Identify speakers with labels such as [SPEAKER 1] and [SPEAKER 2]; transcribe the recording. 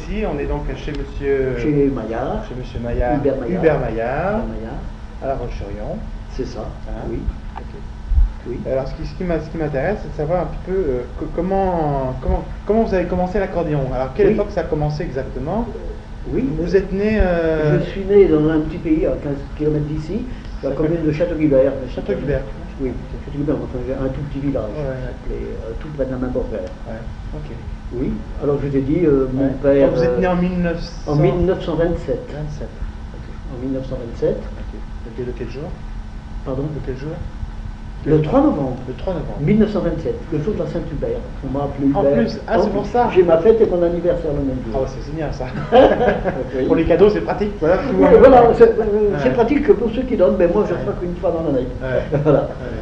[SPEAKER 1] ici, on est donc chez Monsieur
[SPEAKER 2] Maillard.
[SPEAKER 1] Chez Monsieur Maillard,
[SPEAKER 2] Hubert Maillard.
[SPEAKER 1] Hubert Maillard,
[SPEAKER 2] Maillard.
[SPEAKER 1] à La Roche-sur-Yon.
[SPEAKER 2] C'est ça,
[SPEAKER 1] Hein?
[SPEAKER 2] oui.
[SPEAKER 1] Ok.
[SPEAKER 2] Oui.
[SPEAKER 1] Alors, ce qui m'intéresse, c'est de savoir un petit peu comment vous avez commencé l'accordéon. Alors, quelle
[SPEAKER 2] Oui.
[SPEAKER 1] époque ça a commencé exactement?
[SPEAKER 2] Oui.
[SPEAKER 1] Vous êtes né.
[SPEAKER 2] Je suis né dans un petit pays à 15 km d'ici, la commune de Château-Guibert.
[SPEAKER 1] Château-Guibert.
[SPEAKER 2] Oui, Château-Guibert, enfin, un tout petit village,
[SPEAKER 1] Ouais.
[SPEAKER 2] appelé, tout près de la Main-Borvert.
[SPEAKER 1] Ouais. Ok.
[SPEAKER 2] Oui, alors je t'ai dit, mon
[SPEAKER 1] Ouais.
[SPEAKER 2] père.
[SPEAKER 1] Donc, vous êtes né en 1927.
[SPEAKER 2] En 1927.
[SPEAKER 1] 27.
[SPEAKER 2] En 1927.
[SPEAKER 1] Ok. De quel jour?
[SPEAKER 2] Pardon?
[SPEAKER 1] De quel jour?
[SPEAKER 2] Le 3 novembre.
[SPEAKER 1] Le 3 novembre. 1927.
[SPEAKER 2] Le jour de la Saint-Hubert. On m'a appelé Hubert.
[SPEAKER 1] En plus, ah, c'est pour ça.
[SPEAKER 2] J'ai ma fête et mon anniversaire le même
[SPEAKER 1] Ah,
[SPEAKER 2] jour.
[SPEAKER 1] ouais, c'est génial ça.
[SPEAKER 2] Oui.
[SPEAKER 1] Pour les cadeaux, c'est pratique. Voilà, tout le
[SPEAKER 2] Oui,
[SPEAKER 1] monde.
[SPEAKER 2] voilà, c'est
[SPEAKER 1] Ouais.
[SPEAKER 2] pratique que pour ceux qui donnent, mais moi je crois qu'une fois dans l'année.
[SPEAKER 1] Ouais.
[SPEAKER 2] Voilà.
[SPEAKER 1] Ouais.